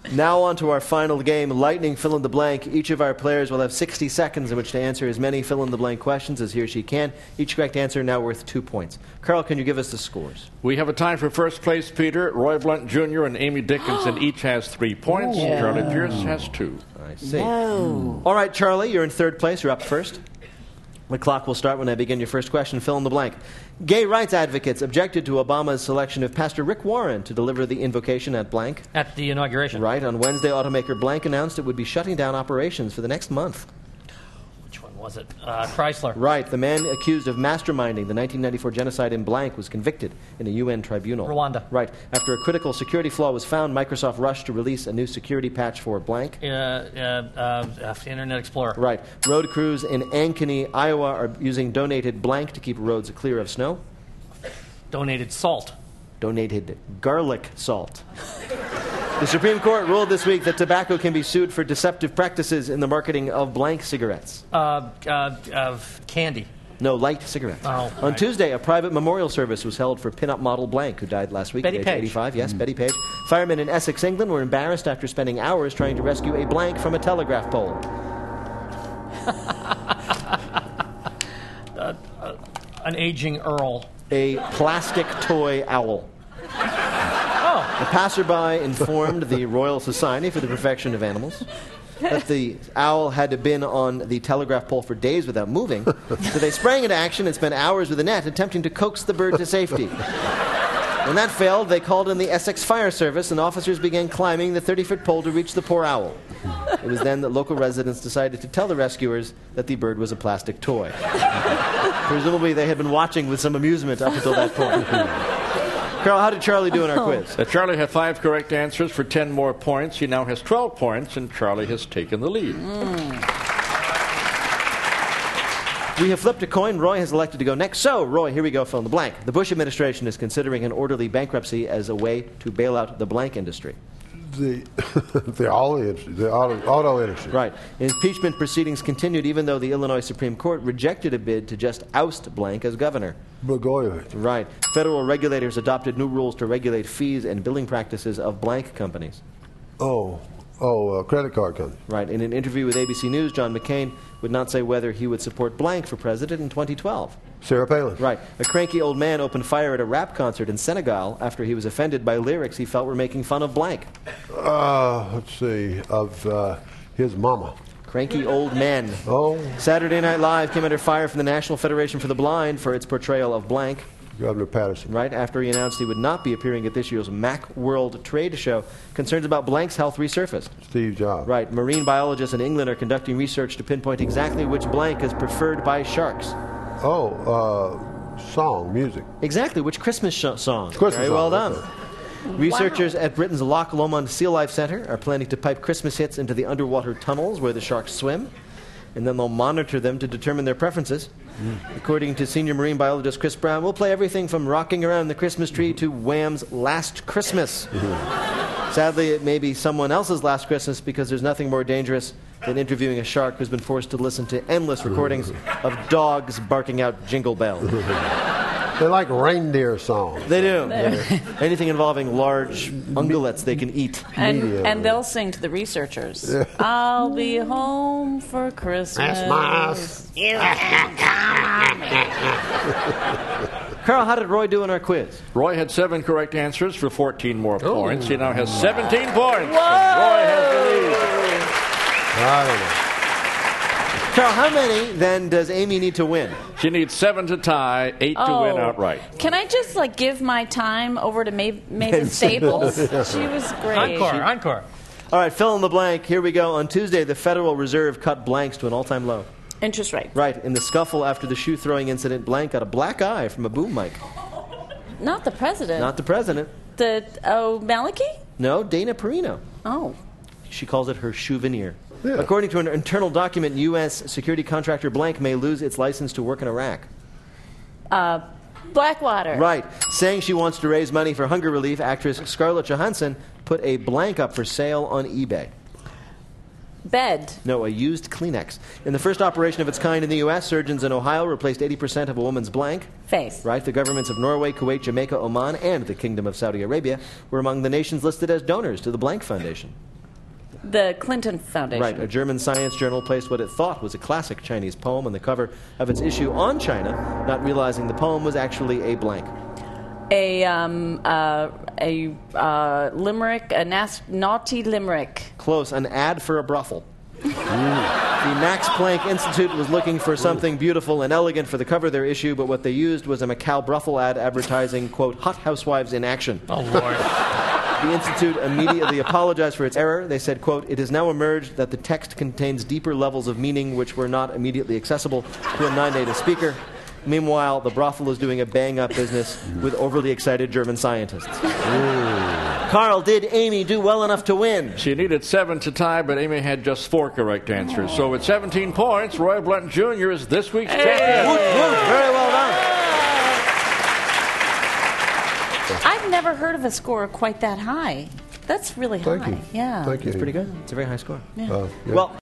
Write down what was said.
Now on to our final game, Lightning Fill in the Blank. Each of our players will have 60 seconds in which to answer as many fill-in-the-blank questions as he or she can. Each correct answer now worth 2 points. Carl, can you give us the scores? We have a tie for first place, Peter. Roy Blunt Jr. and Amy Dickinson each has 3 points. Yeah. Charlie Pierce has 2. I see. No. All right, Charlie, you're in third place. You're up first. The clock will start when I begin your first question. Fill in the blank. Gay rights advocates objected to Obama's selection of Pastor Rick Warren to deliver the invocation at blank. At the inauguration. Right. On Wednesday, automaker blank announced it would be shutting down operations for the next month. Which one was it? Chrysler. Right. The man accused of masterminding the 1994 genocide in blank was convicted in a UN tribunal. Rwanda. Right. After a critical security flaw was found, Microsoft rushed to release a new security patch for blank. Internet Explorer. Right. Road crews in Ankeny, Iowa are using donated blank to keep roads clear of snow. Donated salt. Donated garlic salt. The Supreme Court ruled this week that tobacco can be sued for deceptive practices in the marketing of blank cigarettes. Of candy. No, light cigarettes. Oh, On right. Tuesday, a private memorial service was held for pinup model blank, who died last week Betty at age Page. 85. Yes, Betty Page. Firemen in Essex, England were embarrassed after spending hours trying to rescue a blank from a telegraph pole. An aging Earl. A plastic toy owl. Oh. A passerby informed the Royal Society for the Perfection of Animals that the owl had been on the telegraph pole for days without moving, so they sprang into action and spent hours with a net attempting to coax the bird to safety. When that failed, they called in the Essex Fire Service, and officers began climbing the 30-foot pole to reach the poor owl. It was then that local residents decided to tell the rescuers that the bird was a plastic toy. Presumably, they had been watching with some amusement up until that point. Carl, how did Charlie do in our quiz? Charlie had 5 correct answers for 10 more points. He now has 12 points, and Charlie has taken the lead. We have flipped a coin. Roy has elected to go next. So, Roy, here we go, fill in the blank. The Bush administration is considering an orderly bankruptcy as a way to bail out the blank industry. The auto industry. Right. Impeachment proceedings continued even though the Illinois Supreme Court rejected a bid to just oust blank as governor. Blagojevich. Right. Federal regulators adopted new rules to regulate fees and billing practices of blank companies. Credit card company. Right. In an interview with ABC News, John McCain would not say whether he would support blank for president in 2012. Sarah Palin. Right. A cranky old man opened fire at a rap concert in Senegal after he was offended by lyrics he felt were making fun of blank. Let's see, of his mama. Cranky old men. Oh, Saturday Night Live came under fire from the National Federation for the Blind for its portrayal of blank. Governor Patterson. Right after he announced he would not be appearing at this year's Mac World Trade Show, concerns about blank's health resurfaced. Steve Jobs. Right. Marine biologists in England are conducting research to pinpoint exactly which blank is preferred by sharks. Song, music. Exactly, which Christmas song. Christmas Very song, well done. okay. Researchers at Britain's Loch Lomond Sea Life Centre are planning to pipe Christmas hits into the underwater tunnels where the sharks swim, and then they'll monitor them to determine their preferences. According to senior marine biologist Chris Brown, we'll play everything from Rocking Around the Christmas Tree to Wham's Last Christmas. Sadly, it may be someone else's last Christmas because there's nothing more dangerous than interviewing a shark who's been forced to listen to endless recordings of dogs barking out jingle bells. They like reindeer songs. They do. Anything involving large ungulates they can eat. And they'll sing to the researchers. I'll be home for Christmas. Carl, how did Roy do in our quiz? Roy had 7 correct answers for 14 more points. He now has 17 points. Whoa! And Roy has the lead. I don't know. Carl, how many, then, does Amy need to win? She needs 7 to tie, 8 to win outright. Can I just give my time over to Mavis Staples? She was great. Encore. All right, fill in the blank. Here we go. On Tuesday, the Federal Reserve cut blanks to an all-time low. Interest rate. Right. In the scuffle after the shoe-throwing incident, blank got a black eye from a boom mic. Not the president. Not the president. Maliki? No, Dana Perino. Oh. She calls it her souvenir. Yeah. According to an internal document, U.S. security contractor blank may lose its license to work in Iraq. Blackwater. Right. Saying she wants to raise money for hunger relief, actress Scarlett Johansson put a blank up for sale on eBay. Bed. No, a used Kleenex. In the first operation of its kind in the U.S., surgeons in Ohio replaced 80% of a woman's blank. Face. Right. The governments of Norway, Kuwait, Jamaica, Oman, and the Kingdom of Saudi Arabia were among the nations listed as donors to the Blank Foundation. The Clinton Foundation. Right. A German science journal placed what it thought was a classic Chinese poem on the cover of its issue on China, not realizing the poem was actually a blank. A limerick, a naughty limerick. Close. An ad for a brothel. The Max Planck Institute was looking for something beautiful and elegant for the cover of their issue, but what they used was a Macau brothel ad advertising, quote, hot housewives in action. Oh, Lord. The Institute immediately apologized for its error. They said, quote, it has now emerged that the text contains deeper levels of meaning which were not immediately accessible to a non-native speaker. Meanwhile, the brothel is doing a bang-up business with overly excited German scientists. Carl, did Amy do well enough to win? She needed 7 to tie, but Amy had just 4 correct answers. So with 17 points, Roy Blunt Jr. is this week's champion. Woot, woot. Very well done. I've never heard of a score quite that high. That's really high. Thank you. Yeah. Thank you. Pretty good. It's a very high score. Yeah. Well,